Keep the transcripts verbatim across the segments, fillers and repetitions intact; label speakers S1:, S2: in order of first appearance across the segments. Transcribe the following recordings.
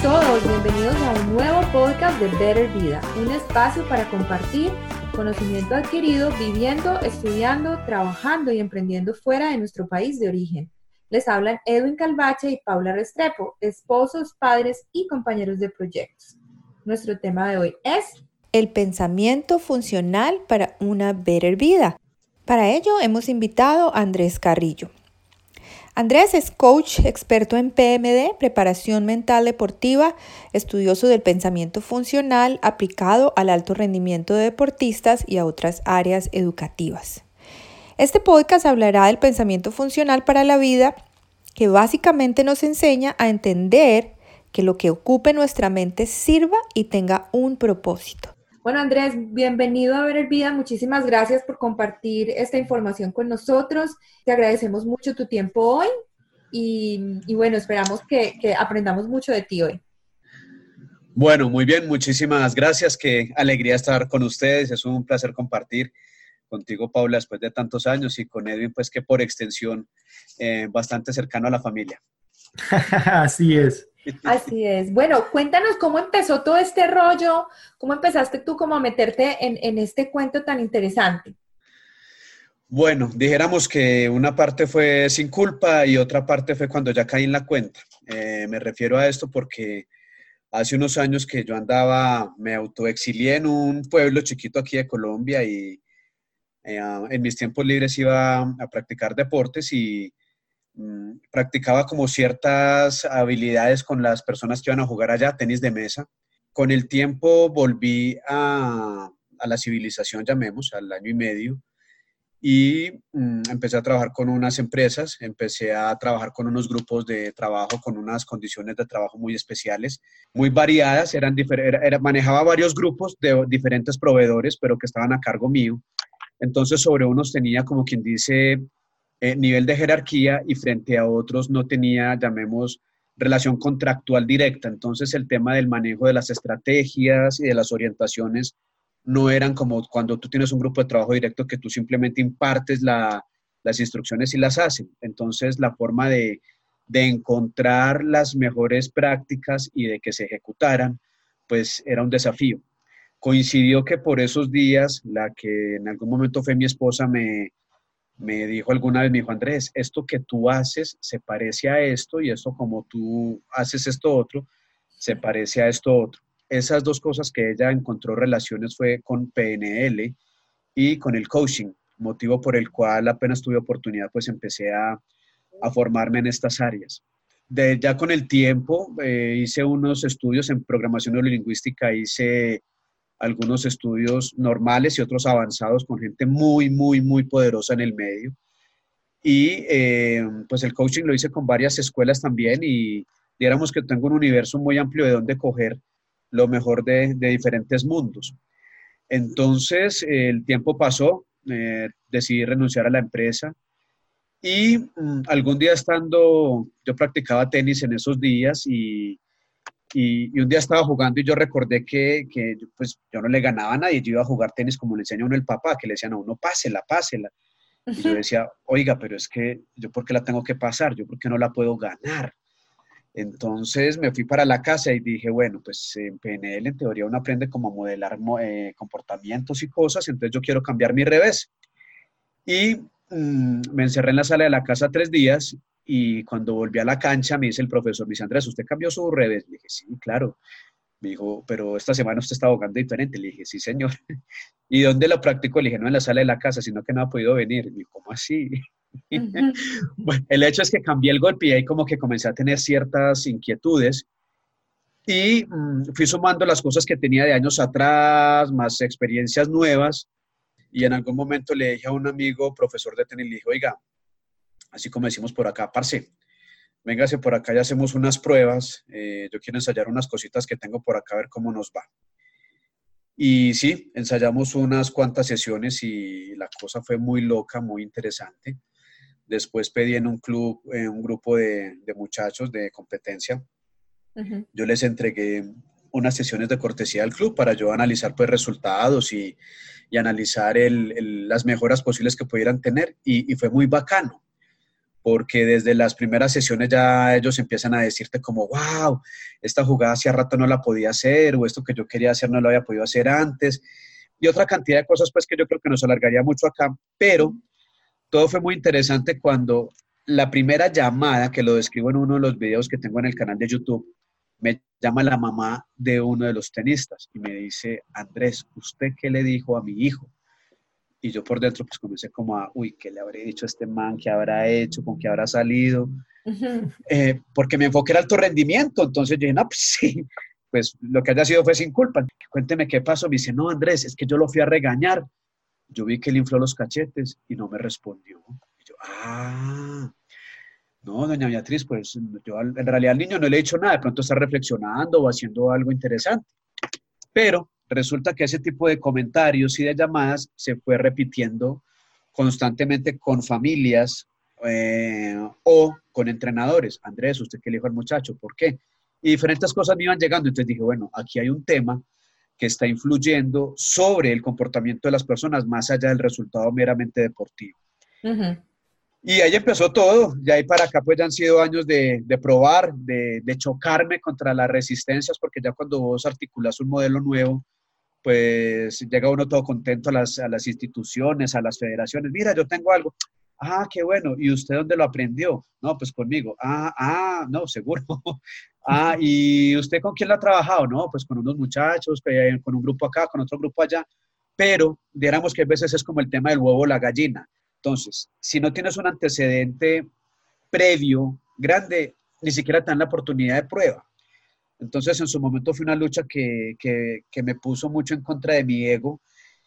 S1: todos, bienvenidos a un nuevo podcast de Better Vida, un espacio para compartir conocimiento adquirido viviendo, estudiando, trabajando y emprendiendo fuera de nuestro país de origen. Les hablan Edwin Calvache y Paula Restrepo, esposos, padres y compañeros de proyectos. Nuestro tema de hoy es
S2: el pensamiento funcional para una Better Vida. Para ello hemos invitado a Andrés Carrillo. Andrés es coach experto en P M D, preparación mental deportiva, estudioso del pensamiento funcional aplicado al alto rendimiento de deportistas y a otras áreas educativas. Este podcast hablará del pensamiento funcional para la vida, que básicamente nos enseña a entender que lo que ocupe nuestra mente sirva y tenga un propósito.
S1: Bueno, Andrés, bienvenido a Better Vida. Muchísimas gracias por compartir esta información con nosotros. Te agradecemos mucho tu tiempo hoy y, y bueno, esperamos que, que aprendamos mucho de ti hoy.
S3: Bueno, muy bien, muchísimas gracias. Qué alegría estar con ustedes. Es un placer compartir contigo, Paula, después de tantos años, y con Edwin, pues que por extensión, eh, bastante cercano a la familia.
S4: Así es.
S1: Así es. Bueno, cuéntanos cómo empezó todo este rollo, cómo empezaste tú como a meterte en, en este cuento tan interesante.
S3: Bueno, dijéramos que una parte fue sin culpa y otra parte fue cuando ya caí en la cuenta. Eh, me refiero a esto porque hace unos años que yo andaba, me autoexilié en un pueblo chiquito aquí de Colombia y eh, en mis tiempos libres iba a practicar deportes y practicaba como ciertas habilidades con las personas que iban a jugar allá, tenis de mesa. Con el tiempo volví a, a la civilización, llamemos, al año y medio, y um, empecé a trabajar con unas empresas, empecé a trabajar con unos grupos de trabajo, con unas condiciones de trabajo muy especiales, muy variadas, eran difer- era, era, manejaba varios grupos de diferentes proveedores, pero que estaban a cargo mío. Entonces sobre unos tenía, como quien dice, Eh, nivel de jerarquía y frente a otros no tenía, llamemos, relación contractual directa. Entonces el tema del manejo de las estrategias y de las orientaciones no eran como cuando tú tienes un grupo de trabajo directo que tú simplemente impartes la, las instrucciones y las haces. Entonces la forma de, de encontrar las mejores prácticas y de que se ejecutaran, pues era un desafío. Coincidió que por esos días, la que en algún momento fue mi esposa me Me dijo alguna vez, me dijo, Andrés, esto que tú haces se parece a esto y esto como tú haces esto otro, se parece a esto otro. Esas dos cosas que ella encontró relaciones fue con P N L y con el coaching, motivo por el cual apenas tuve oportunidad, pues empecé a, a formarme en estas áreas. De, ya con el tiempo eh, hice unos estudios en programación neurolingüística, hice algunos estudios normales y otros avanzados con gente muy, muy, muy poderosa en el medio. Y eh, pues el coaching lo hice con varias escuelas también y digamos que tengo un universo muy amplio de donde coger lo mejor de, de diferentes mundos. Entonces eh, el tiempo pasó, eh, decidí renunciar a la empresa y um, algún día estando, yo practicaba tenis en esos días y Y, y un día estaba jugando y yo recordé que, que pues, yo no le ganaba a nadie. Yo iba a jugar tenis como le enseña a uno el papá, que le decían a uno, pásela, pásela. Y yo decía, oiga, pero es que yo ¿por qué la tengo que pasar? ¿Yo por qué no la puedo ganar? Entonces me fui para la casa y dije, bueno, pues en P N L en teoría uno aprende como a modelar eh, comportamientos y cosas, entonces yo quiero cambiar mi revés. Y mmm, me encerré en la sala de la casa tres días y cuando volví a la cancha me dice el profesor, me dice, Andrés, ¿usted cambió su revés? Le dije, sí, claro. Me dijo, pero esta semana usted está jugando diferente. Le dije, sí, señor. ¿Y dónde lo practico? Le dije, no en la sala de la casa, sino que no ha podido venir. Me dijo, ¿cómo así? Uh-huh. Bueno, el hecho es que cambié el golpe y ahí como que comencé a tener ciertas inquietudes y mmm, fui sumando las cosas que tenía de años atrás, más experiencias nuevas. Y en algún momento le dije a un amigo, profesor de tenis, le dije, oiga, así como decimos por acá, parce, véngase por acá y hacemos unas pruebas. Eh, yo quiero ensayar unas cositas que tengo por acá, a ver cómo nos va. Y sí, ensayamos unas cuantas sesiones y la cosa fue muy loca, muy interesante. Después pedí en un club, en un grupo de, de muchachos de competencia. Uh-huh. Yo les entregué unas sesiones de cortesía al club para yo analizar pues resultados y, y analizar el, el, las mejoras posibles que pudieran tener y, y fue muy bacano porque desde las primeras sesiones ya ellos empiezan a decirte como, wow, esta jugada hacía rato no la podía hacer, o esto que yo quería hacer no lo había podido hacer antes, y otra cantidad de cosas pues que yo creo que nos alargaría mucho acá, pero todo fue muy interesante cuando la primera llamada, que lo describo en uno de los videos que tengo en el canal de YouTube, me llama la mamá de uno de los tenistas y me dice, Andrés, ¿usted qué le dijo a mi hijo? Y yo por dentro pues comencé como a, uy, ¿qué le habré dicho a este man? ¿Qué habrá hecho? ¿Con qué habrá salido? Uh-huh. Eh, porque mi enfoque era alto rendimiento, entonces yo dije, no, pues sí, pues lo que haya sido fue sin culpa. Cuénteme qué pasó. Me dice, no, Andrés, es que yo lo fui a regañar. Yo vi que él infló los cachetes y no me respondió. Y yo, ah, no, doña Beatriz, pues yo en realidad al niño no le he dicho nada, de pronto está reflexionando o haciendo algo interesante. Pero resulta que ese tipo de comentarios y de llamadas se fue repitiendo constantemente con familias eh, o con entrenadores. Andrés, ¿usted qué le dijo al muchacho? ¿Por qué? Y diferentes cosas me iban llegando. Entonces dije, bueno, aquí hay un tema que está influyendo sobre el comportamiento de las personas más allá del resultado meramente deportivo. Uh-huh. Y ahí empezó todo. De ahí para acá pues ya han sido años de, de probar, de, de chocarme contra las resistencias, porque ya cuando vos articulas un modelo nuevo, pues llega uno todo contento a las, a las instituciones, a las federaciones. Mira, yo tengo algo. Ah, qué bueno. ¿Y usted dónde lo aprendió? No, pues conmigo. Ah, ah, no, seguro. Ah, ¿y usted con quién lo ha trabajado? No, pues con unos muchachos, con un grupo acá, con otro grupo allá. Pero, digamos que a veces es como el tema del huevo o la gallina. Entonces, si no tienes un antecedente previo, grande, ni siquiera te dan la oportunidad de prueba. Entonces, en su momento fue una lucha que, que, que me puso mucho en contra de mi ego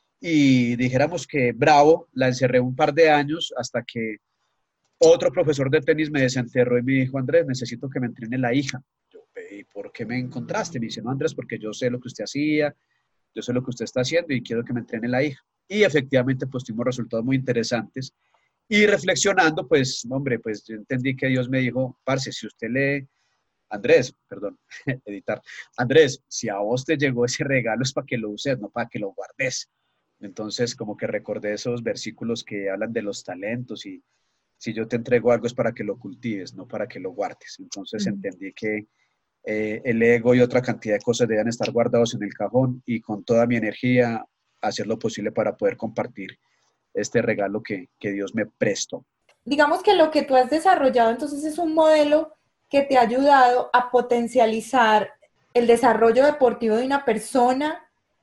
S3: y dijéramos que bravo, la encerré un par de años hasta que otro profesor de tenis me desenterró y me dijo, Andrés, necesito que me entrene la hija. Yo, ¿y por qué me encontraste? Me dice, no, Andrés, porque yo sé lo que usted hacía, yo sé lo que usted está haciendo y quiero que me entrene la hija. Y efectivamente, pues tuvimos resultados muy interesantes. Y reflexionando, pues, hombre, pues yo entendí que Dios me dijo, parce, si usted lee, Andrés, perdón, editar, Andrés, si a vos te llegó ese regalo es para que lo uses, no para que lo guardes. Entonces, como que recordé esos versículos que hablan de los talentos y si yo te entrego algo es para que lo cultives, no para que lo guardes. Entonces uh-huh. entendí que eh, el ego y otra cantidad de cosas deben estar guardados en el cajón y con toda mi energía hacer lo posible para poder compartir este regalo que, que Dios me prestó.
S1: Digamos que lo que tú has desarrollado entonces es un modelo que te ha ayudado a potencializar el desarrollo deportivo de una persona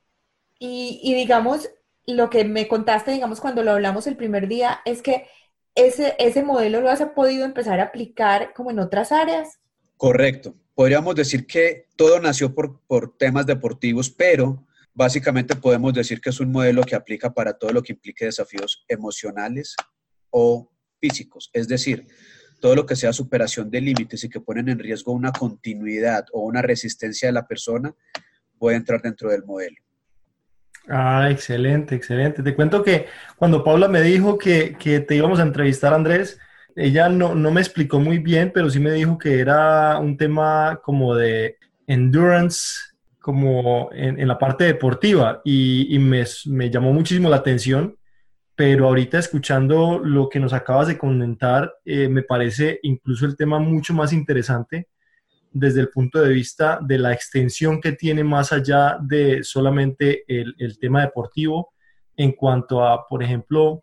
S1: y, y digamos, lo que me contaste, digamos, cuando lo hablamos el primer día, es que ese, ese modelo lo has podido empezar a aplicar como en otras áreas.
S3: Correcto. Podríamos decir que todo nació por, por temas deportivos, pero básicamente podemos decir que es un modelo que aplica para todo lo que implique desafíos emocionales o físicos. Es decir, todo lo que sea superación de límites y que ponen en riesgo una continuidad o una resistencia de la persona puede entrar dentro del modelo.
S4: Ah, excelente, excelente. Te cuento que cuando Paula me dijo que, que te íbamos a entrevistar, Andrés, ella no, no me explicó muy bien, pero sí me dijo que era un tema como de endurance, como en, en la parte deportiva, y, y me, me llamó muchísimo la atención, pero ahorita escuchando lo que nos acabas de comentar, eh, me parece incluso el tema mucho más interesante desde el punto de vista de la extensión que tiene más allá de solamente el, el tema deportivo, en cuanto a, por ejemplo,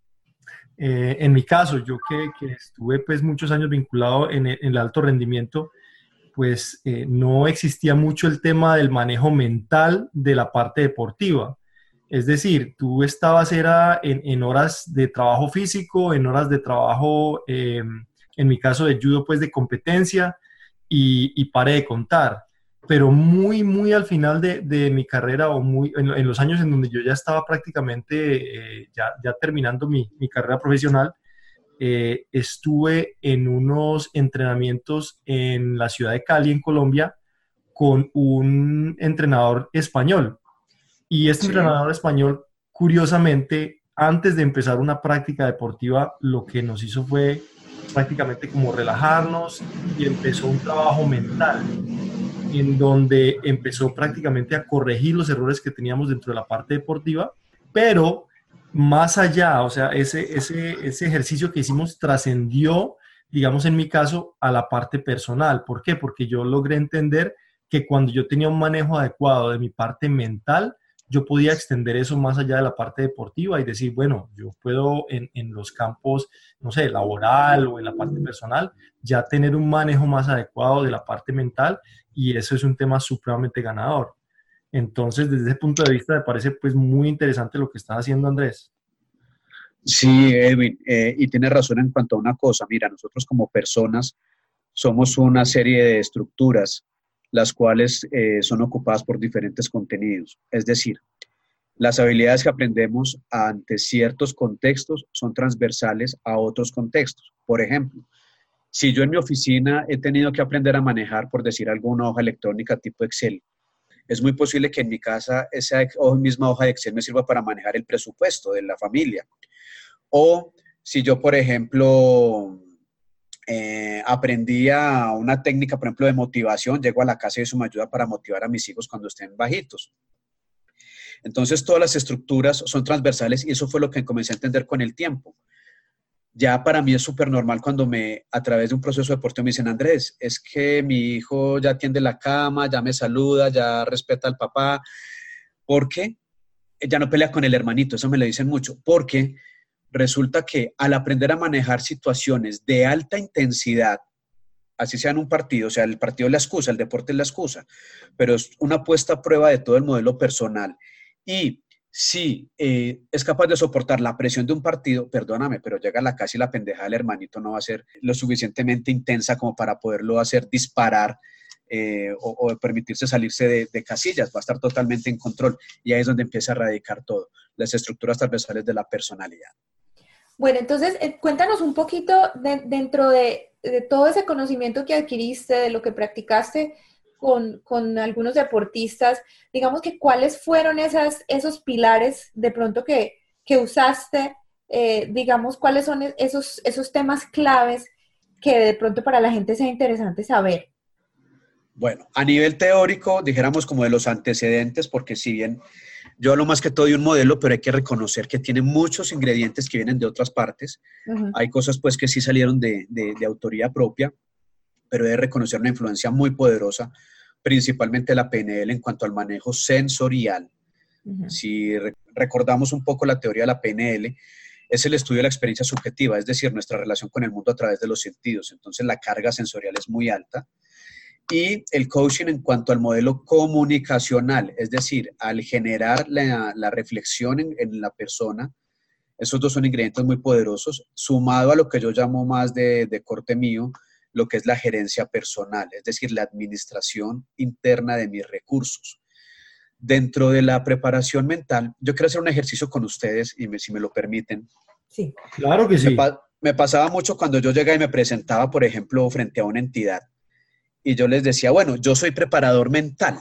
S4: eh, en mi caso, yo que, que estuve pues muchos años vinculado en el, en el alto rendimiento, pues eh, no existía mucho el tema del manejo mental de la parte deportiva. Es decir, tú estabas era en, en horas de trabajo físico, en horas de trabajo, eh, en mi caso de judo, pues de competencia, y, y paré de contar. Pero muy, muy al final de, de mi carrera, o muy en, en los años en donde yo ya estaba prácticamente eh, ya, ya terminando mi, mi carrera profesional, eh, estuve en unos entrenamientos en la ciudad de Cali, en Colombia, con un entrenador español. Y este sí. entrenador español, curiosamente, antes de empezar una práctica deportiva, lo que nos hizo fue prácticamente como relajarnos y empezó un trabajo mental en donde empezó prácticamente a corregir los errores que teníamos dentro de la parte deportiva, pero más allá, o sea, ese, ese, ese ejercicio que hicimos trascendió digamos en mi caso, a la parte personal. ¿Por qué? Porque yo logré entender que cuando yo tenía un manejo adecuado de mi parte mental, yo podía extender eso más allá de la parte deportiva y decir, bueno, yo puedo en, en los campos, no sé, laboral o en la parte personal, ya tener un manejo más adecuado de la parte mental, y eso es un tema supremamente ganador. Entonces, desde ese punto de vista, me parece pues muy interesante lo que está haciendo Andrés.
S3: Sí, Edwin, eh, y tienes razón en cuanto a una cosa. Mira, nosotros como personas somos una serie de estructuras las cuales eh, son ocupadas por diferentes contenidos. Es decir, las habilidades que aprendemos ante ciertos contextos son transversales a otros contextos. Por ejemplo, si yo en mi oficina he tenido que aprender a manejar, por decir algo, una hoja electrónica tipo Excel, es muy posible que en mi casa esa misma hoja de Excel me sirva para manejar el presupuesto de la familia. O si yo, por ejemplo, eh, aprendí a una técnica, por ejemplo, de motivación, llego a la casa y eso me ayuda para motivar a mis hijos cuando estén bajitos. Entonces, todas las estructuras son transversales y eso fue lo que comencé a entender con el tiempo. Ya para mí es súper normal cuando me, a través de un proceso deportivo me dicen, Andrés, es que mi hijo ya tiende la cama, ya me saluda, ya respeta al papá, porque ya no pelea con el hermanito, eso me lo dicen mucho, porque resulta que al aprender a manejar situaciones de alta intensidad, así sea en un partido, o sea, el partido es la excusa, el deporte es la excusa, pero es una puesta a prueba de todo el modelo personal. Y si eh, es capaz de soportar la presión de un partido, perdóname, pero llega a la casa y la pendeja del hermanito no va a ser lo suficientemente intensa como para poderlo hacer disparar eh, o, o permitirse salirse de, de casillas, va a estar totalmente en control. Y ahí es donde empieza a radicar todo, las estructuras transversales de la personalidad.
S1: Bueno, entonces eh, cuéntanos un poquito de, dentro de, de todo ese conocimiento que adquiriste, de lo que practicaste con, con algunos deportistas, digamos que cuáles fueron esas, esos pilares de pronto que, que usaste, eh, digamos, cuáles son esos, esos temas claves que de pronto para la gente sea interesante saber.
S3: Bueno, a nivel teórico, dijéramos como de los antecedentes, porque si bien yo hablo más que todo de un modelo, pero hay que reconocer que tiene muchos ingredientes que vienen de otras partes. Uh-huh. Hay cosas pues que sí salieron de, de, de autoría propia, pero he de reconocer una influencia muy poderosa, principalmente la P N L en cuanto al manejo sensorial. Uh-huh. Si re- recordamos un poco la teoría de la P N L, es el estudio de la experiencia subjetiva, es decir, nuestra relación con el mundo a través de los sentidos. Entonces la carga sensorial es muy alta. Y el coaching en cuanto al modelo comunicacional, es decir, al generar la, la reflexión en, en la persona, esos dos son ingredientes muy poderosos, sumado a lo que yo llamo más de, de corte mío, lo que es la gerencia personal, es decir, la administración interna de mis recursos. Dentro de la preparación mental, yo quiero hacer un ejercicio con ustedes, y me, si me lo permiten.
S4: Sí, claro que sí.
S3: Me, pa- me pasaba mucho cuando yo llegaba y me presentaba, por ejemplo, frente a una entidad. Y yo les decía, bueno, yo soy preparador mental.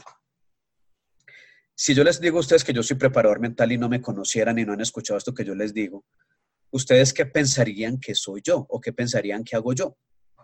S3: Si yo les digo a ustedes que yo soy preparador mental y no me conocieran y no han escuchado esto que yo les digo, ¿ustedes qué pensarían que soy yo? ¿O qué pensarían que hago yo?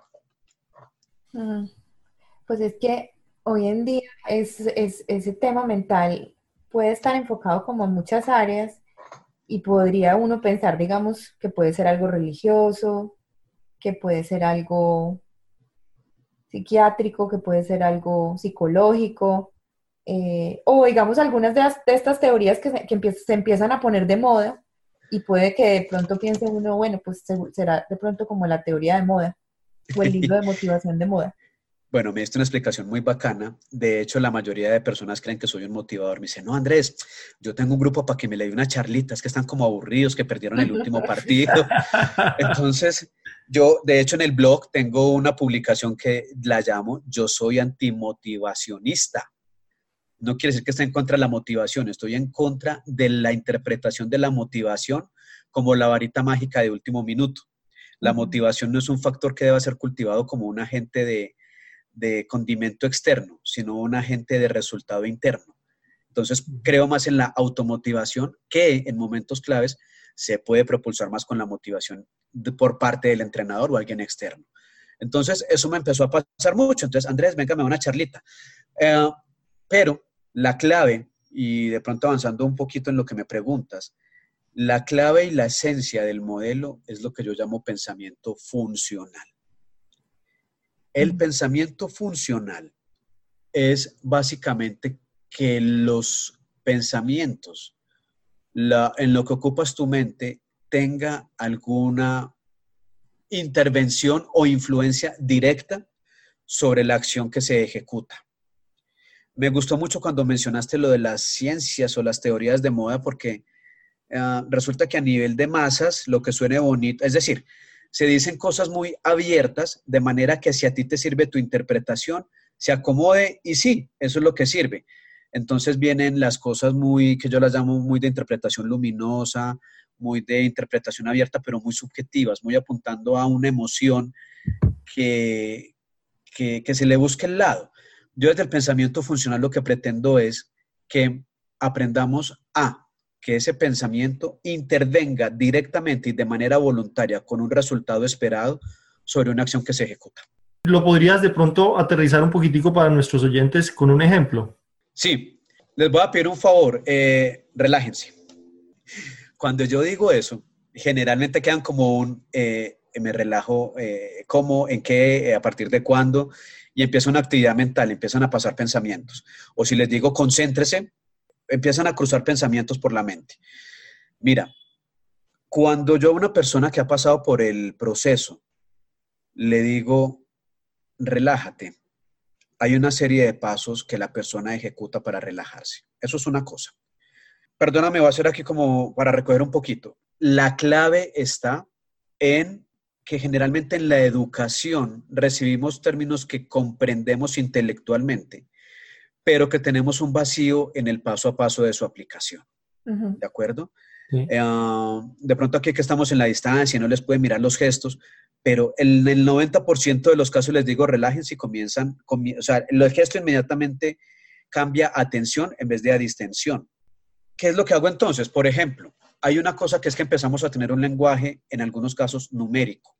S1: Mm, pues es que hoy en día es, es, ese tema mental puede estar enfocado como en muchas áreas y podría uno pensar, digamos, que puede ser algo religioso, que puede ser algo psiquiátrico, que puede ser algo psicológico, eh, o digamos algunas de, las, de estas teorías que, se, que empieza, se empiezan a poner de moda y puede que de pronto piense uno, bueno, pues será de pronto como la teoría de moda o el libro de motivación de moda.
S3: Bueno, me diste una explicación muy bacana. De hecho, la mayoría de personas creen que soy un motivador. Me dicen, no, Andrés, yo tengo un grupo para que me le dé una charlita. Es que están como aburridos, que perdieron el último partido. Entonces, yo, de hecho, en el blog tengo una publicación que la llamo Yo soy antimotivacionista. No quiere decir que esté en contra de la motivación. Estoy en contra de la interpretación de la motivación como la varita mágica de último minuto. La motivación no es un factor que deba ser cultivado como un agente de de condimento externo, sino un agente de resultado interno. Entonces, creo más en la automotivación que en momentos claves se puede propulsar más con la motivación de, por parte del entrenador o alguien externo. Entonces, eso me empezó a pasar mucho. Entonces, Andrés, venga, me da una charlita. Eh, pero la clave, y de pronto avanzando un poquito en lo que me preguntas, la clave y la esencia del modelo es lo que yo llamo pensamiento funcional. El pensamiento funcional es básicamente que los pensamientos, la, en lo que ocupas tu mente, tenga alguna intervención o influencia directa sobre la acción que se ejecuta. Me gustó mucho cuando mencionaste lo de las ciencias o las teorías de moda, porque uh, resulta que a nivel de masas, lo que suene bonito, es decir, se dicen cosas muy abiertas, de manera que si a ti te sirve tu interpretación, se acomode y sí, eso es lo que sirve. Entonces vienen las cosas muy, que yo las llamo muy de interpretación luminosa, muy de interpretación abierta, pero muy subjetivas, muy apuntando a una emoción que, que, que se le busque el lado. Yo desde el pensamiento funcional lo que pretendo es que aprendamos a que ese pensamiento intervenga directamente y de manera voluntaria con un resultado esperado sobre una acción que se ejecuta.
S4: ¿Lo podrías de pronto aterrizar un poquitico para nuestros oyentes con un ejemplo?
S3: Sí, les voy a pedir un favor, eh, relájense. Cuando yo digo eso, generalmente quedan como un, eh, me relajo, eh, cómo, en qué, eh, a partir de cuándo, y empieza una actividad mental, empiezan a pasar pensamientos. O si les digo concéntrese, empiezan a cruzar pensamientos por la mente. Mira, cuando yo a una persona que ha pasado por el proceso le digo, relájate, hay una serie de pasos que la persona ejecuta para relajarse. Eso es una cosa. Perdóname, voy a hacer aquí como para recoger un poquito. La clave está en que generalmente en la educación recibimos términos que comprendemos intelectualmente, pero que tenemos un vacío en el paso a paso de su aplicación. Uh-huh. ¿De acuerdo? Sí. Eh, de pronto aquí que estamos en la distancia, no les pueden mirar los gestos, pero en el noventa por ciento de los casos les digo relájense y comienzan, comi- o sea, el gesto inmediatamente cambia a atención en vez de a distensión. ¿Qué es lo que hago entonces? Por ejemplo, hay una cosa que es que empezamos a tener un lenguaje, en algunos casos, numérico.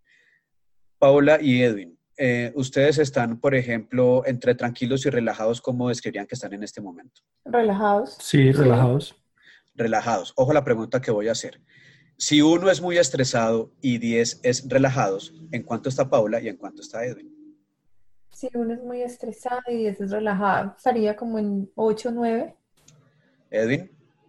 S3: Paula y Edwin, eh, ustedes están, por ejemplo, entre tranquilos y relajados, ¿cómo describirían que están en este momento?
S1: Relajados.
S4: Sí, relajados.
S3: Sí. Relajados. Ojo a la pregunta que voy a hacer. Si uno es muy estresado y diez es relajados, ¿en cuánto está Paula y en cuánto está Edwin?
S1: Si uno es muy estresado y diez es relajado, estaría como en ocho o nueve.
S3: Edwin.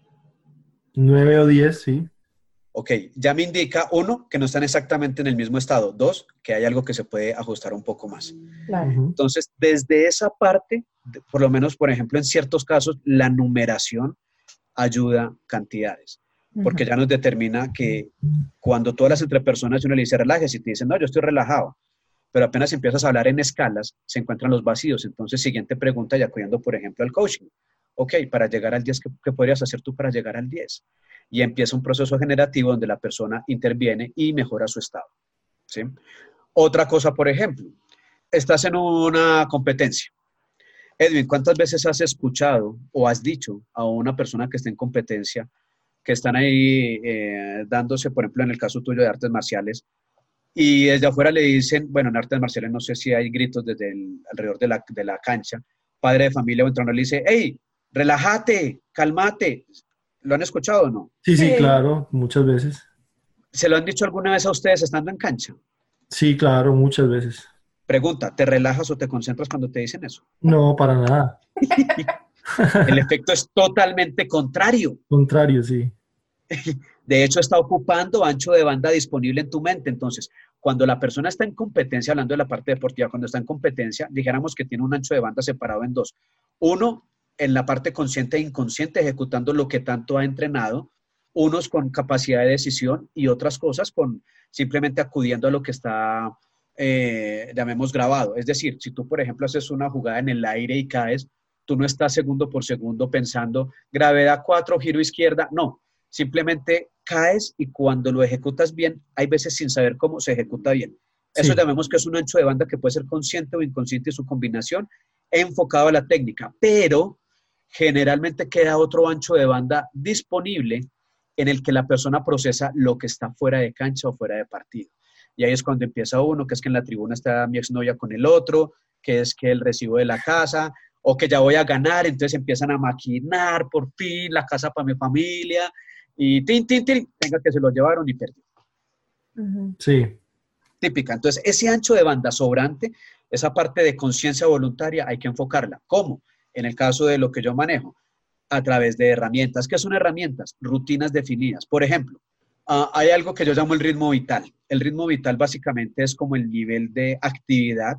S4: nueve o diez, sí.
S3: Ok, ya me indica, uno, que no están exactamente en el mismo estado. Dos, que hay algo que se puede ajustar un poco más.
S1: Claro.
S3: Entonces, desde esa parte, por lo menos, por ejemplo, en ciertos casos, la numeración ayuda cantidades. Porque uh-huh. ya nos determina que cuando tú hablas entre personas y uno le dice relájese y te dicen, no, yo estoy relajado. Pero apenas empiezas a hablar en escalas, se encuentran los vacíos. Entonces, siguiente pregunta, ya acudiendo, por ejemplo, al coaching. Ok, para llegar al diez, ¿qué, ¿qué podrías hacer tú para llegar al diez? Y empieza un proceso generativo donde la persona interviene y mejora su estado. ¿Sí? Otra cosa, por ejemplo, estás en una competencia. Edwin, ¿cuántas veces has escuchado o has dicho a una persona que está en competencia, que están ahí eh, dándose, por ejemplo, en el caso tuyo de artes marciales, y desde afuera le dicen, bueno, en artes marciales no sé si hay gritos desde el, alrededor de la, de la cancha, padre de familia o entrenador le dice, hey, relájate, cálmate. ¿Lo han escuchado o no?
S4: Sí, sí, claro, muchas veces.
S3: ¿Se lo han dicho alguna vez a ustedes estando en cancha?
S4: Sí, claro, muchas veces.
S3: Pregunta, ¿te relajas o te concentras cuando te dicen eso?
S4: No, para nada.
S3: El efecto es totalmente contrario.
S4: Contrario, sí.
S3: De hecho, está ocupando ancho de banda disponible en tu mente. Entonces, cuando la persona está en competencia, hablando de la parte deportiva, cuando está en competencia, dijéramos que tiene un ancho de banda separado en dos. Uno, en la parte consciente e inconsciente, ejecutando lo que tanto ha entrenado, unos con capacidad de decisión y otras cosas con simplemente acudiendo a lo que está, eh, llamemos, grabado. Es decir, si tú, por ejemplo, haces una jugada en el aire y caes, tú no estás segundo por segundo pensando, gravedad cuatro, giro izquierda, no. Simplemente caes y cuando lo ejecutas bien, hay veces sin saber cómo se ejecuta bien. Eso sí. Llamemos que es un ancho de banda que puede ser consciente o inconsciente y su combinación enfocado a la técnica, pero generalmente queda otro ancho de banda disponible en el que la persona procesa lo que está fuera de cancha o fuera de partido. Y ahí es cuando empieza uno, que es que en la tribuna está mi exnovia con el otro, que es que el recibo de la casa, o que ya voy a ganar, entonces empiezan a maquinar, por fin, la casa para mi familia, y tin, tin, tin, venga que se lo llevaron y perdió.
S4: Sí.
S3: típica. Entonces, ese ancho de banda sobrante, esa parte de conciencia voluntaria, hay que enfocarla. ¿Cómo? En el caso de lo que yo manejo, a través de herramientas. ¿Qué son herramientas? Rutinas definidas. Por ejemplo, uh, hay algo que yo llamo el ritmo vital. El ritmo vital básicamente es como el nivel de actividad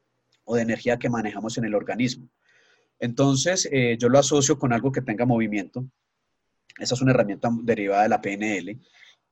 S3: o de energía que manejamos en el organismo. Entonces, eh, yo lo asocio con algo que tenga movimiento. Esa es una herramienta derivada de la P N L.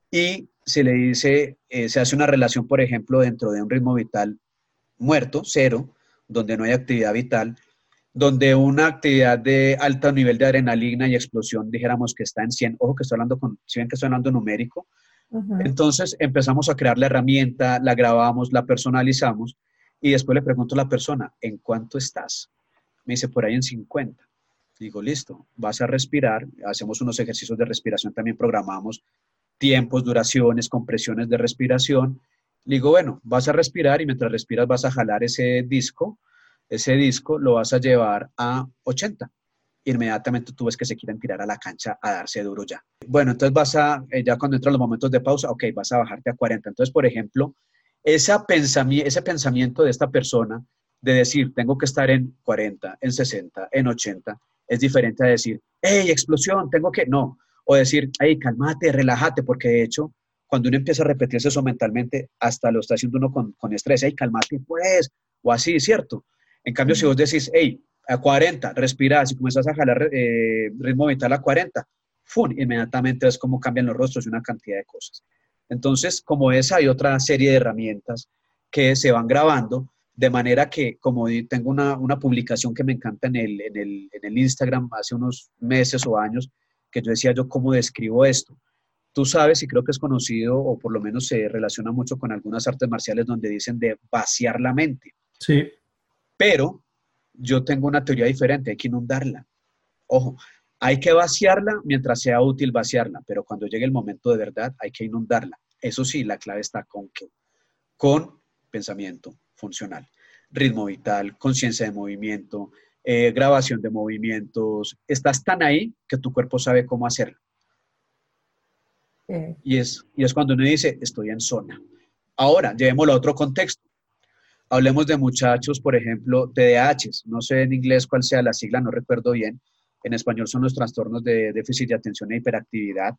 S3: Y se le dice, eh, se hace una relación, por ejemplo, dentro de un ritmo vital muerto, cero, donde no hay actividad vital, donde una actividad de alto nivel de adrenalina y explosión, dijéramos que está en cien, ojo que estoy hablando con, si ven que estoy hablando numérico, uh-huh. Entonces empezamos a crear la herramienta, la grabamos, la personalizamos y después le pregunto a la persona, ¿en cuánto estás? Me dice, por ahí en cincuenta. Digo, listo, vas a respirar, hacemos unos ejercicios de respiración, también programamos tiempos, duraciones, compresiones de respiración. Le digo, bueno, vas a respirar y mientras respiras vas a jalar ese disco, ese disco lo vas a llevar a ochenta. Inmediatamente tú ves que se quieren tirar a la cancha a darse duro ya. Bueno, entonces vas a, ya cuando entran los momentos de pausa, ok, vas a bajarte a cuarenta. Entonces, por ejemplo, esa pensami- ese pensamiento de esta persona de decir, tengo que estar en cuarenta, en sesenta, en ochenta, es diferente a decir, hey, explosión, tengo que, no. O decir, hey, cálmate, relájate, porque de hecho, cuando uno empieza a repetirse eso mentalmente, hasta lo está haciendo uno con, con estrés, hey, cálmate pues, o así, ¿cierto? En cambio, si vos decís, hey, a cuarenta, respirás y comenzás a jalar eh, ritmo vital a cuarenta, ¡fum! Inmediatamente es como cambian los rostros y una cantidad de cosas. Entonces, como esa, hay otra serie de herramientas que se van grabando, de manera que, como tengo una, una publicación que me encanta en el, en, el, en el Instagram hace unos meses o años, que yo decía yo, ¿cómo describo esto? Tú sabes, y creo que es conocido, o por lo menos se relaciona mucho con algunas artes marciales donde dicen de vaciar la mente.
S4: Sí.
S3: Pero yo tengo una teoría diferente, hay que inundarla. Ojo, hay que vaciarla mientras sea útil vaciarla, pero cuando llegue el momento de verdad hay que inundarla. Eso sí, la clave está con qué. Con pensamiento funcional, ritmo vital, conciencia de movimiento, eh, grabación de movimientos. Estás tan ahí que tu cuerpo sabe cómo hacerlo. Okay. Y, es, y es cuando uno dice, estoy en zona. Ahora, llevémoslo a otro contexto. Hablemos de muchachos, por ejemplo, T D A Hs. No sé en inglés cuál sea la sigla, no recuerdo bien. En español son los trastornos de déficit de atención e hiperactividad,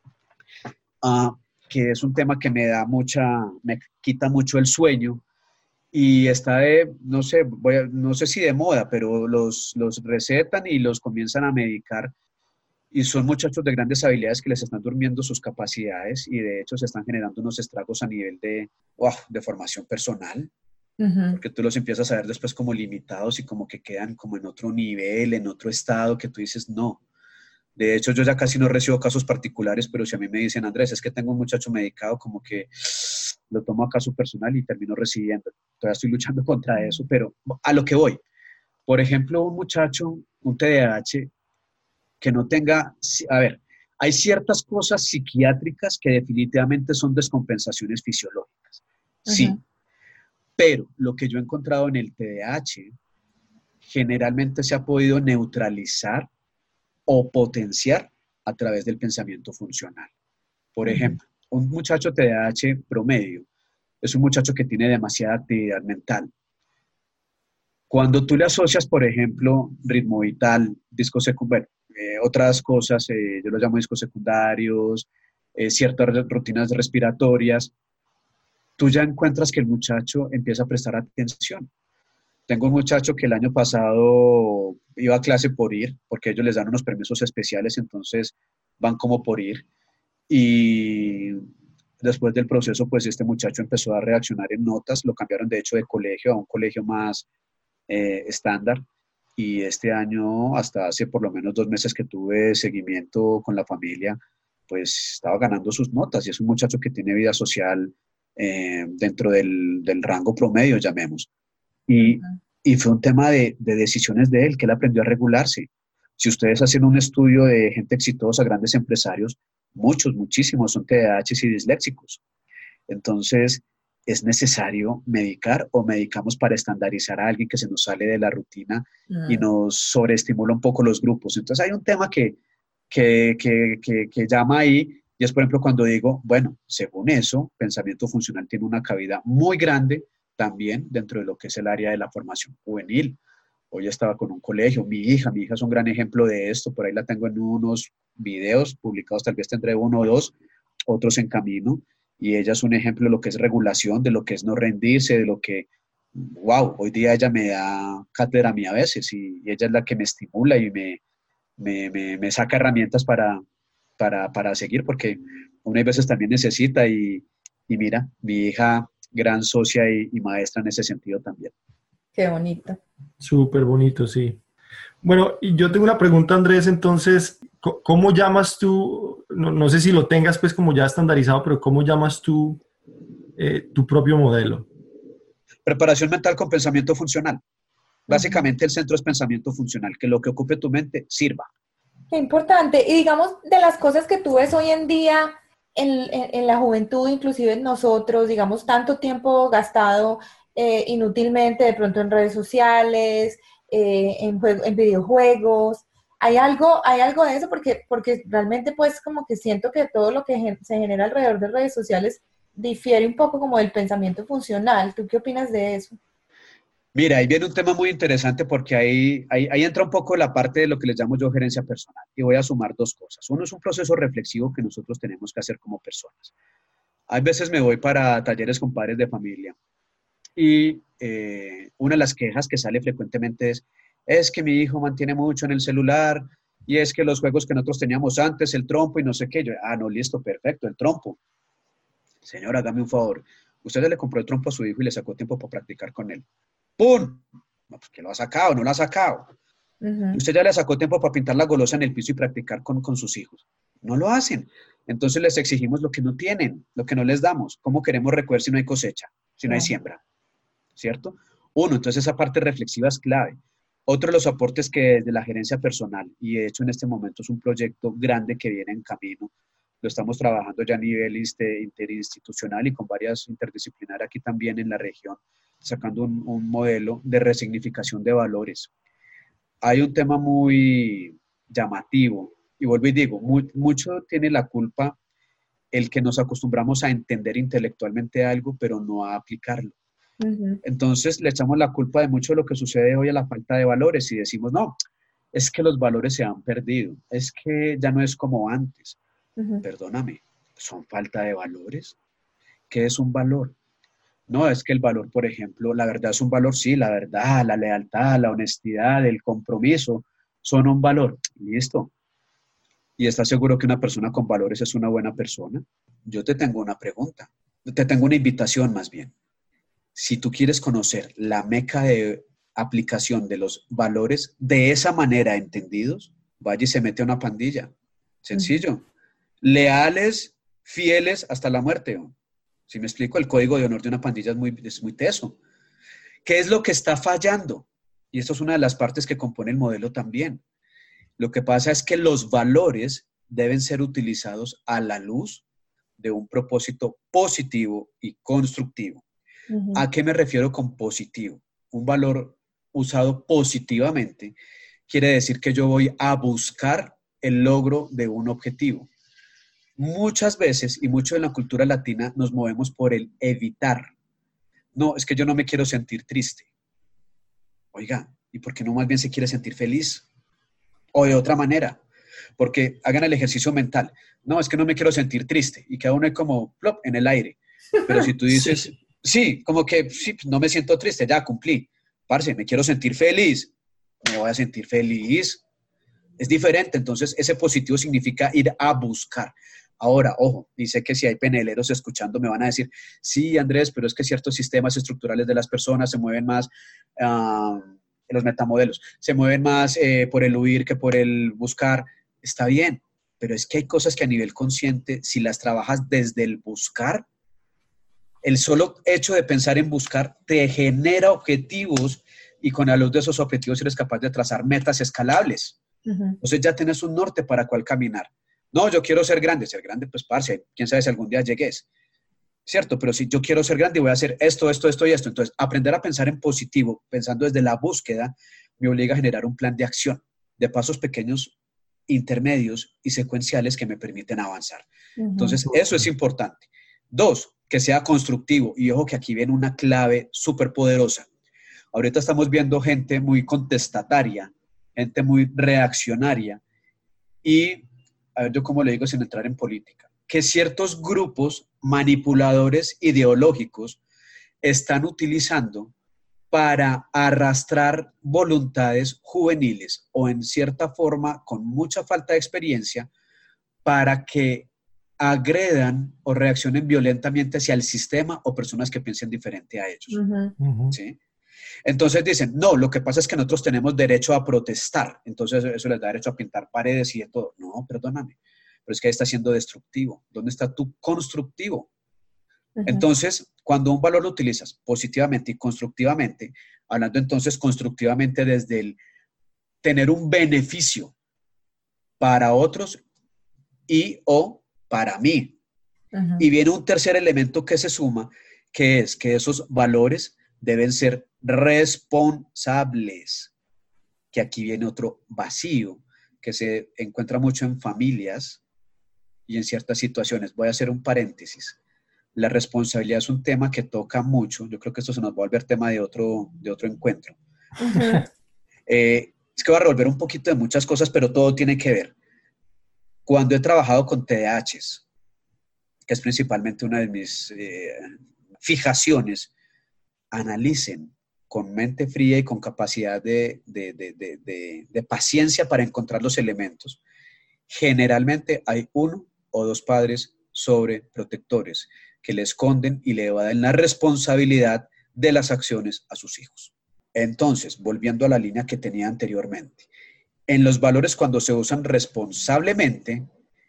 S3: uh, que es un tema que me da mucha, me quita mucho el sueño y está de, no sé, voy a, no sé si de moda, pero los, los recetan y los comienzan a medicar y son muchachos de grandes habilidades que les están durmiendo sus capacidades y de hecho se están generando unos estragos a nivel de, wow, de formación personal. Uh-huh. Porque tú los empiezas a ver después como limitados y como que quedan como en otro nivel, en otro estado que tú dices, no. De hecho, yo ya casi no recibo casos particulares, pero si a mí me dicen, Andrés, es que tengo un muchacho medicado, como que lo tomo a caso personal y termino recibiendo. Todavía estoy luchando contra eso, pero a lo que voy. Por ejemplo, un muchacho, un T D A H, que no tenga, a ver, hay ciertas cosas psiquiátricas que definitivamente son descompensaciones fisiológicas. Uh-huh. Sí. Pero lo que yo he encontrado en el T D A H generalmente se ha podido neutralizar o potenciar a través del pensamiento funcional. Por ejemplo, un muchacho T D A H promedio es un muchacho que tiene demasiada actividad mental. Cuando tú le asocias, por ejemplo, ritmo vital, discos secundarios, eh, otras cosas, eh, yo los llamo discos secundarios, eh, ciertas rutinas respiratorias, tú ya encuentras que el muchacho empieza a prestar atención. Tengo un muchacho que el año pasado iba a clase por ir, porque ellos les dan unos permisos especiales, entonces van como por ir. Y después del proceso, pues este muchacho empezó a reaccionar en notas, lo cambiaron de hecho de colegio a un colegio más eh, estándar. Y este año, hasta hace por lo menos dos meses que tuve seguimiento con la familia, pues estaba ganando sus notas y es un muchacho que tiene vida social Eh, dentro del, del rango promedio, llamemos. Y, uh-huh. y fue un tema de, de decisiones de él, que él aprendió a regularse. Si ustedes hacen un estudio de gente exitosa, grandes empresarios, muchos, muchísimos son T D A Hs y disléxicos. Entonces, ¿es necesario medicar o medicamos para estandarizar a alguien que se nos sale de la rutina uh-huh. y nos sobreestimula un poco los grupos? Entonces, hay un tema que, que, que, que, que llama ahí. Y es, por ejemplo, cuando digo, bueno, según eso, pensamiento funcional tiene una cabida muy grande también dentro de lo que es el área de la formación juvenil. Hoy estaba con un colegio, mi hija, mi hija es un gran ejemplo de esto, por ahí la tengo en unos videos publicados, tal vez tendré uno o dos, otros en camino, y ella es un ejemplo de lo que es regulación, de lo que es no rendirse, de lo que, wow, hoy día ella me da cátedra a mí a veces, y, y ella es la que me estimula y me, me, me, me saca herramientas para, para, para seguir, porque una veces también necesita, y, y mira, mi hija, gran socia y, y maestra en ese sentido también.
S1: Qué bonito.
S4: Súper bonito, sí. Bueno, y yo tengo una pregunta, Andrés, entonces, ¿cómo llamas tú, no, no sé si lo tengas pues como ya estandarizado, pero ¿cómo llamas tú eh, tu propio modelo?
S3: Preparación mental con pensamiento funcional. Básicamente el centro es pensamiento funcional, que lo que ocupe tu mente sirva.
S1: Qué importante. Y digamos, de las cosas que tú ves hoy en día en, en, en la juventud, inclusive en nosotros, digamos, tanto tiempo gastado eh, inútilmente de pronto en redes sociales, eh, en, juego, en videojuegos. ¿Hay algo, hay algo de eso? Porque, porque realmente pues como que siento que todo lo que gen- se genera alrededor de redes sociales difiere un poco como del pensamiento funcional. ¿Tú qué opinas de eso?
S3: Mira, ahí viene un tema muy interesante porque ahí, ahí, ahí entra un poco la parte de lo que les llamo yo gerencia personal. Y voy a sumar dos cosas. Uno es un proceso reflexivo que nosotros tenemos que hacer como personas. Hay veces me voy para talleres con padres de familia y eh, una de las quejas que sale frecuentemente es, es que mi hijo mantiene mucho en el celular y es que los juegos que nosotros teníamos antes, el trompo y no sé qué. Yo, ah, no, listo, perfecto, el trompo. Señora, hágame un favor. Usted le compró el trompo a su hijo y le sacó tiempo para practicar con él. ¡Pum! No, pues que lo ha sacado, no lo ha sacado.
S1: Uh-huh.
S3: Usted ya le sacó tiempo para pintar la golosa en el piso y practicar con, con sus hijos. No lo hacen. Entonces les exigimos lo que no tienen, lo que no les damos. ¿Cómo queremos recoger si no hay cosecha, si no hay siembra? ¿Cierto? Uno, entonces esa parte reflexiva es clave. Otro de los aportes que desde la gerencia personal, y de hecho en este momento es un proyecto grande que viene en camino, lo estamos trabajando ya a nivel este, interinstitucional y con varias interdisciplinares aquí también en la región, sacando un, un modelo de resignificación de valores. Hay un tema muy llamativo, y vuelvo y digo, muy, mucho tiene la culpa el que nos acostumbramos a entender intelectualmente algo, pero no a aplicarlo. Uh-huh. Entonces le echamos la culpa de mucho de lo que sucede hoy a la falta de valores y decimos, no, es que los valores se han perdido, es que ya no es como antes. Uh-huh. Perdóname, ¿son falta de valores? ¿Qué es un valor? No, es que el valor, por ejemplo, la verdad es un valor, sí, la verdad, la lealtad, la honestidad, el compromiso, son un valor. Listo. ¿Y estás seguro que una persona con valores es una buena persona? Yo te tengo una pregunta, te tengo una invitación más bien. Si tú quieres conocer la meca de aplicación de los valores de esa manera entendidos, vaya y se mete a una pandilla. Sencillo. Mm. Leales, fieles hasta la muerte. Si me explico, el código de honor de una pandilla es muy, es muy teso. ¿Qué es lo que está fallando? Y esto es una de las partes que compone el modelo también. Lo que pasa es que los valores deben ser utilizados a la luz de un propósito positivo y constructivo. Uh-huh. ¿A qué me refiero con positivo? Un valor usado positivamente quiere decir que yo voy a buscar el logro de un objetivo. Muchas veces, y mucho en la cultura latina, nos movemos por el evitar. No, es que yo no me quiero sentir triste. Oiga, ¿y por qué no más bien se quiere sentir feliz? O de otra manera, porque hagan el ejercicio mental. No, es que no me quiero sentir triste. Y cada uno es como plop en el aire. Pero si tú dices, sí, sí como que sí, no me siento triste, ya cumplí. Parce, me quiero sentir feliz. Me voy a sentir feliz. Es diferente. Entonces, ese positivo significa ir a buscar. Ahora, ojo, dice que si hay peneleros escuchando me van a decir, sí, Andrés, pero es que ciertos sistemas estructurales de las personas se mueven más, uh, los metamodelos, se mueven más eh, por el huir que por el buscar. Está bien, pero es que hay cosas que a nivel consciente, si las trabajas desde el buscar, el solo hecho de pensar en buscar te genera objetivos y con la luz de esos objetivos eres capaz de trazar metas escalables. Uh-huh. Entonces ya tienes un norte para cuál caminar. No, yo quiero ser grande. Ser grande, pues, parce, quién sabe si algún día llegues. ¿Cierto? Pero si yo quiero ser grande y voy a hacer esto, esto, esto y esto. Entonces, aprender a pensar en positivo, pensando desde la búsqueda, me obliga a generar un plan de acción, de pasos pequeños intermedios y secuenciales que me permiten avanzar. Uh-huh. Entonces, eso es importante. Dos, que sea constructivo. Y ojo que aquí viene una clave súper poderosa. Ahorita estamos viendo gente muy contestataria, gente muy reaccionaria. Y, a ver, yo cómo le digo sin entrar en política, que ciertos grupos manipuladores ideológicos están utilizando para arrastrar voluntades juveniles o en cierta forma con mucha falta de experiencia para que agredan o reaccionen violentamente hacia el sistema o personas que piensen diferente a ellos. Uh-huh. Uh-huh. ¿Sí? Entonces dicen, no, lo que pasa es que nosotros tenemos derecho a protestar, entonces eso les da derecho a pintar paredes y de todo. No, perdóname, pero es que ahí está siendo destructivo. ¿Dónde está tu constructivo? Uh-huh. Entonces, cuando un valor lo utilizas positivamente y constructivamente, hablando entonces constructivamente desde el tener un beneficio para otros y o para mí. Uh-huh. Y viene un tercer elemento que se suma, que es que esos valores deben ser responsables. Que aquí viene otro vacío que se encuentra mucho en familias y en ciertas situaciones. Voy a hacer un paréntesis. La responsabilidad es un tema que toca mucho. Yo creo que esto se nos va a volver tema de otro, de otro encuentro. Uh-huh. eh, es que va a revolver un poquito de muchas cosas, pero todo tiene que ver. Cuando he trabajado con T D A Hs, que es principalmente una de mis eh, fijaciones, analicen con mente fría y con capacidad de, de, de, de, de, de paciencia para encontrar los elementos. Generalmente hay uno o dos padres sobreprotectores que le esconden y le evaden la responsabilidad de las acciones a sus hijos. Entonces, volviendo a la línea que tenía anteriormente, en los valores cuando se usan responsablemente,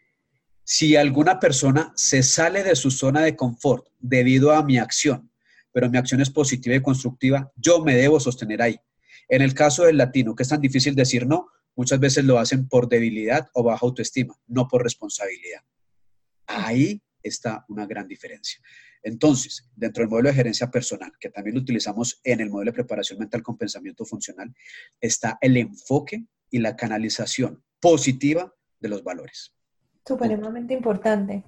S3: si alguna persona se sale de su zona de confort debido a mi acción, pero mi acción es positiva y constructiva, yo me debo sostener ahí. En el caso del latino, que es tan difícil decir no, muchas veces lo hacen por debilidad o baja autoestima, no por responsabilidad. Ahí está una gran diferencia. Entonces, dentro del modelo de gerencia personal, que también lo utilizamos en el modelo de preparación mental con pensamiento funcional, está el enfoque y la canalización positiva de los valores.
S1: Supremamente importante.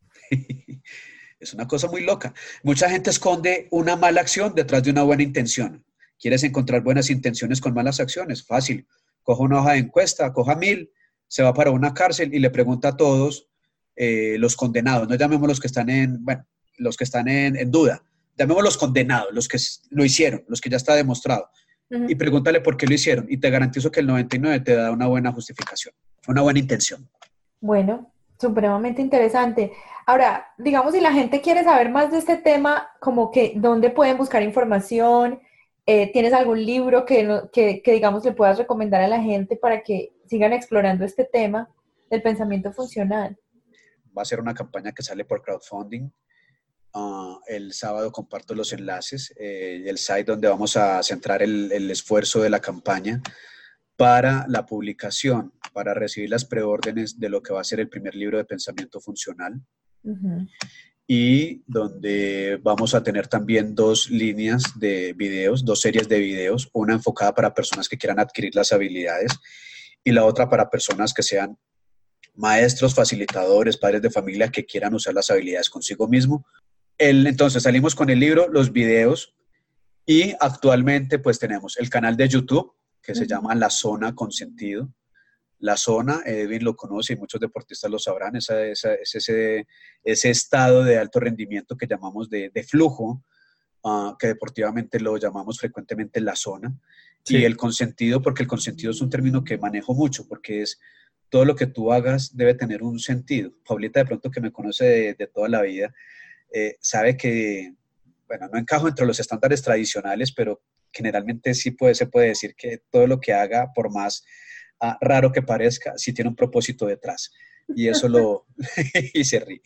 S3: Es una cosa muy loca. Mucha gente esconde una mala acción detrás de una buena intención. ¿Quieres encontrar buenas intenciones con malas acciones? Fácil. Coja una hoja de encuesta, coja mil, se va para una cárcel y le pregunta a todos eh, los condenados. No llamemos los que están en, bueno, los que están en, en duda. Llamemos los condenados, los que lo hicieron, los que ya está demostrado. Uh-huh. Y pregúntale por qué lo hicieron. Y te garantizo que el noventa y nueve te da una buena justificación, una buena intención.
S1: Bueno, supremamente interesante. Ahora, digamos, si la gente quiere saber más de este tema, como que, ¿dónde pueden buscar información? Eh, ¿Tienes algún libro que, que, que, digamos, le puedas recomendar a la gente para que sigan explorando este tema del pensamiento funcional?
S3: Va a ser una campaña que sale por crowdfunding. Uh, el sábado comparto los enlaces, eh, el site donde vamos a centrar el, el esfuerzo de la campaña para la publicación, para recibir las preórdenes de lo que va a ser el primer libro de pensamiento funcional. Uh-huh. Y donde vamos a tener también dos líneas de videos, dos series de videos, una enfocada para personas que quieran adquirir las habilidades y la otra para personas que sean maestros, facilitadores, padres de familia que quieran usar las habilidades consigo mismo. El, entonces salimos con el libro, los videos y actualmente pues tenemos el canal de YouTube que uh-huh. se llama La Zona con Sentido. La zona, Edwin lo conoce y muchos deportistas lo sabrán, esa, esa, es ese, ese estado de alto rendimiento que llamamos de, de flujo, uh, que deportivamente lo llamamos frecuentemente la zona. Sí. Y el consentido, porque el consentido es un término que manejo mucho, porque es todo lo que tú hagas debe tener un sentido. Paulita, de pronto, que me conoce de, de toda la vida, eh, sabe que, bueno, no encajo entre los estándares tradicionales, pero generalmente sí puede, se puede decir que todo lo que haga, por más Ah, raro que parezca, sí tiene un propósito detrás. Y eso lo... y se ríe.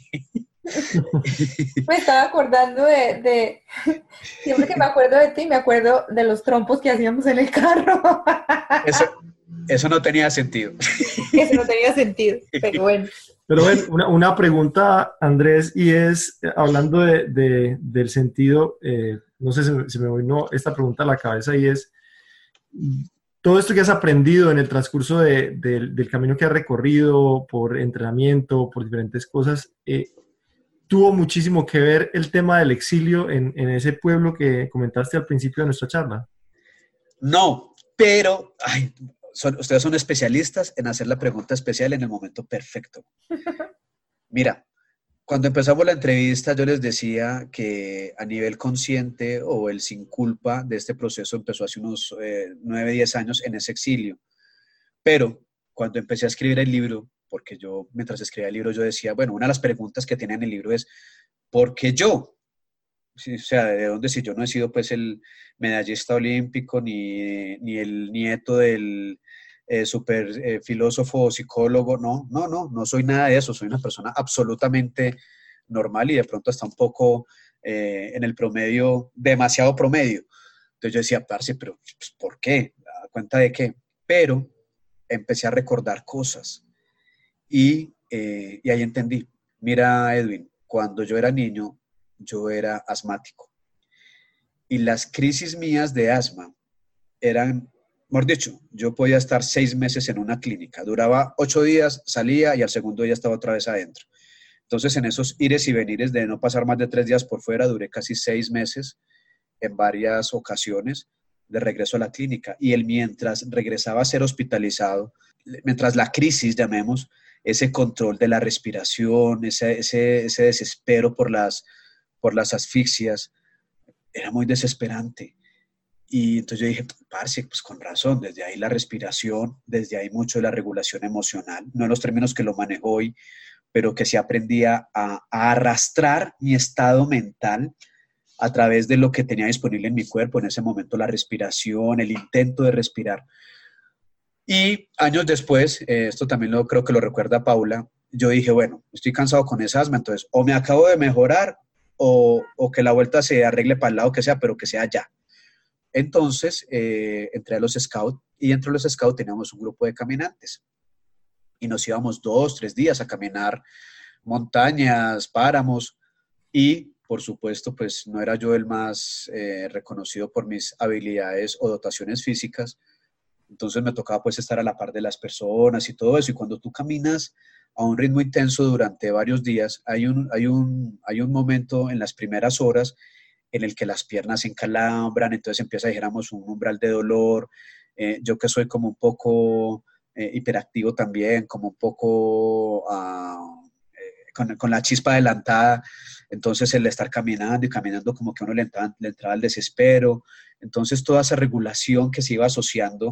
S1: Me estaba acordando de, de... Siempre que me acuerdo de ti, me acuerdo de los trompos que hacíamos en el carro.
S3: Eso, eso no tenía sentido.
S1: Eso no tenía sentido, pero bueno.
S4: Pero bueno, una, una pregunta, Andrés, y es, hablando de, de, del sentido, eh, no sé si se me vino esta pregunta a la cabeza, y es... todo esto que has aprendido en el transcurso de, de, del camino que has recorrido, por entrenamiento, por diferentes cosas, eh, tuvo muchísimo que ver el tema del exilio en, en ese pueblo que comentaste al principio de nuestra charla.
S3: No, pero ay, son, ustedes son especialistas en hacer la pregunta especial en el momento perfecto. Mira, cuando empezamos la entrevista yo les decía que a nivel consciente o el sin culpa de este proceso empezó hace unos eh, nueve, diez años en ese exilio. Pero cuando empecé a escribir el libro, porque yo mientras escribía el libro yo decía, bueno, una de las preguntas que tiene en el libro es, ¿por qué yo? Sí, o sea, ¿de dónde si yo no he sido pues el medallista olímpico ni, ni el nieto del eh, super eh, filósofo, psicólogo? No, no, no, no soy nada de eso, soy una persona absolutamente normal y de pronto hasta un poco eh, en el promedio, demasiado promedio. Entonces yo decía, parce, pero pues, ¿por qué? ¿A cuenta de qué? Pero empecé a recordar cosas y, eh, y ahí entendí. Mira, Edwin, cuando yo era niño, yo era asmático. Y las crisis mías de asma eran, mejor dicho, yo podía estar seis meses en una clínica. Duraba ocho días, salía y al segundo día estaba otra vez adentro. Entonces, en esos ires y venires de no pasar más de tres días por fuera, duré casi seis meses en varias ocasiones de regreso a la clínica. Y él, mientras regresaba a ser hospitalizado, mientras la crisis, llamemos, ese control de la respiración, ese, ese, ese desespero por las por las asfixias, era muy desesperante. Y entonces yo dije, parce, pues con razón, desde ahí la respiración, desde ahí mucho de la regulación emocional, no en los términos que lo manejo hoy, pero que sí aprendía a, a arrastrar mi estado mental a través de lo que tenía disponible en mi cuerpo, en ese momento la respiración, el intento de respirar. Y años después, eh, esto también lo, creo que lo recuerda Paula, yo dije, bueno, estoy cansado con esa asma, entonces o me acabo de mejorar O, o que la vuelta se arregle para el lado que sea, pero que sea ya. Entonces, eh, entré a los scouts y entre los scouts teníamos un grupo de caminantes y nos íbamos dos, tres días a caminar montañas, páramos y, por supuesto, pues no era yo el más eh, reconocido por mis habilidades o dotaciones físicas, entonces me tocaba pues estar a la par de las personas y todo eso, y cuando tú caminas a un ritmo intenso durante varios días, hay un, hay un, hay un momento en las primeras horas en el que las piernas se encalambran, entonces empieza, dijéramos, un umbral de dolor. Eh, yo que soy como un poco eh, hiperactivo también, como un poco uh, eh, con, con la chispa adelantada, entonces el estar caminando y caminando como que uno le entraba, le entraba el desespero, entonces toda esa regulación que se iba asociando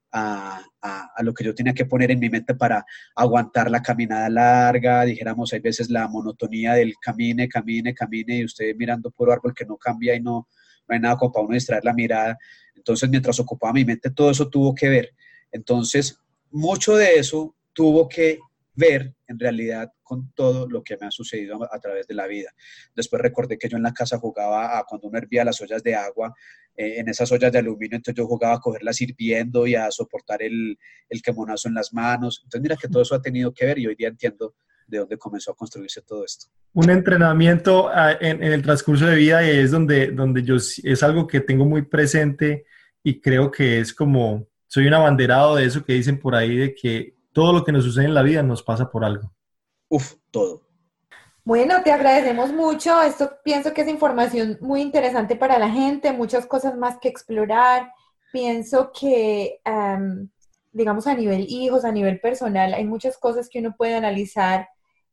S3: A, a, a lo que yo tenía que poner en mi mente para aguantar la caminada larga, dijéramos, hay veces la monotonía del camine, camine, camine, y usted mirando puro árbol que no cambia y no, no hay nada como para uno distraer la mirada. Entonces, mientras ocupaba mi mente, todo eso tuvo que ver. Entonces, mucho de eso tuvo que ver, en realidad, con todo lo que me ha sucedido a, a través de la vida. Después recordé que yo en la casa jugaba a cuando uno hervía las ollas de agua, eh, en esas ollas de aluminio, entonces yo jugaba a cogerlas hirviendo y a soportar el, el quemonazo en las manos. Entonces mira que todo eso ha tenido que ver y hoy día entiendo de dónde comenzó a construirse todo esto.
S4: Un entrenamiento en, en el transcurso de vida, y es donde, donde yo, es algo que tengo muy presente y creo que es como, soy un abanderado de eso que dicen por ahí, de que todo lo que nos sucede en la vida nos pasa por algo.
S3: Uf, todo.
S1: Bueno, te agradecemos mucho. Esto pienso que es información muy interesante para la gente, muchas cosas más que explorar. Pienso que, um, digamos, a nivel hijos, a nivel personal, hay muchas cosas que uno puede analizar.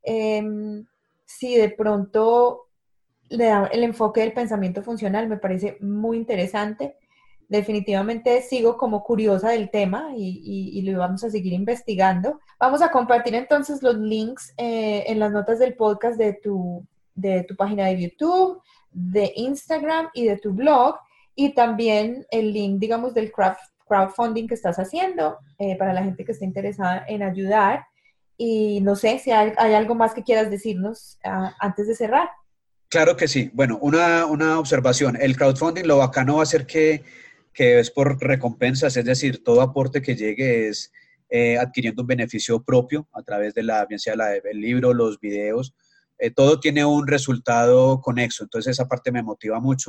S1: Um, si de pronto le da el enfoque del pensamiento funcional, me parece muy interesante. Definitivamente sigo como curiosa del tema y, y, y lo vamos a seguir investigando. Vamos a compartir entonces los links eh, en las notas del podcast de tu, de tu página de YouTube, de Instagram y de tu blog, y también el link, digamos, del crowd, crowdfunding que estás haciendo eh, para la gente que esté interesada en ayudar. Y no sé si hay, hay algo más que quieras decirnos uh, antes de cerrar.
S3: Claro que sí. Bueno, una, una observación. El crowdfunding, lo bacano va a ser que que es por recompensas, es decir, todo aporte que llegue es eh, adquiriendo un beneficio propio a través de la, bien sea la, el libro, los videos, eh, todo tiene un resultado conexo, entonces esa parte me motiva mucho.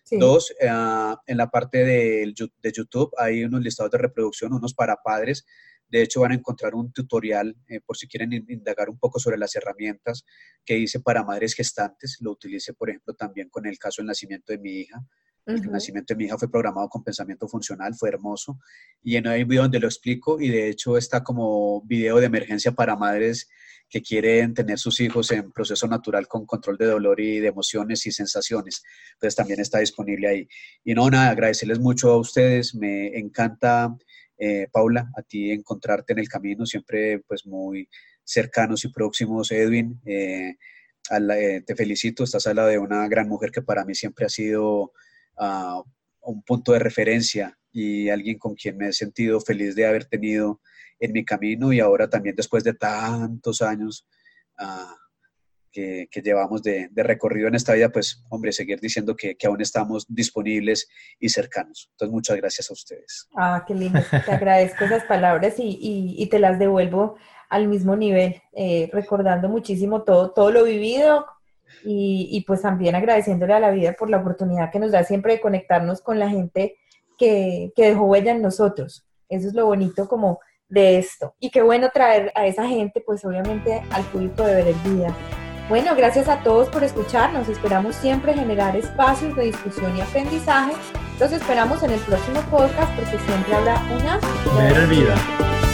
S3: Sí. Dos, uh, en la parte de, de YouTube hay unos listados de reproducción, unos para padres. De hecho, van a encontrar un tutorial eh, por si quieren indagar un poco sobre las herramientas que hice para madres gestantes. Lo utilicé, por ejemplo, también con el caso del nacimiento de mi hija. Uh-huh. El nacimiento de mi hija fue programado con pensamiento funcional, fue hermoso. Y en hay un video donde lo explico y de hecho está como video de emergencia para madres que quieren tener sus hijos en proceso natural con control de dolor y de emociones y sensaciones. Entonces también está disponible ahí. Y no, nada, agradecerles mucho a ustedes. Me encanta, eh, Paula, a ti encontrarte en el camino, siempre pues muy cercanos y próximos. Edwin, eh, a la, eh, te felicito, estás al lado de una gran mujer que para mí siempre ha sido Uh, un punto de referencia y alguien con quien me he sentido feliz de haber tenido en mi camino y ahora también después de tantos años uh, que, que llevamos de, de recorrido en esta vida, pues hombre, seguir diciendo que, que aún estamos disponibles y cercanos. Entonces muchas gracias a ustedes.
S1: Ah, qué lindo, te agradezco esas palabras y, y, y te las devuelvo al mismo nivel, eh, recordando muchísimo todo, todo lo vivido. Y, y pues también agradeciéndole a la vida por la oportunidad que nos da siempre de conectarnos con la gente que, que dejó huella en nosotros. Eso es lo bonito como de esto. Y qué bueno traer a esa gente, pues obviamente al público de Better Vida. Bueno, gracias a todos por escucharnos. Esperamos siempre generar espacios de discusión y aprendizaje. Los esperamos en el próximo podcast porque siempre habrá una
S4: Better Vida.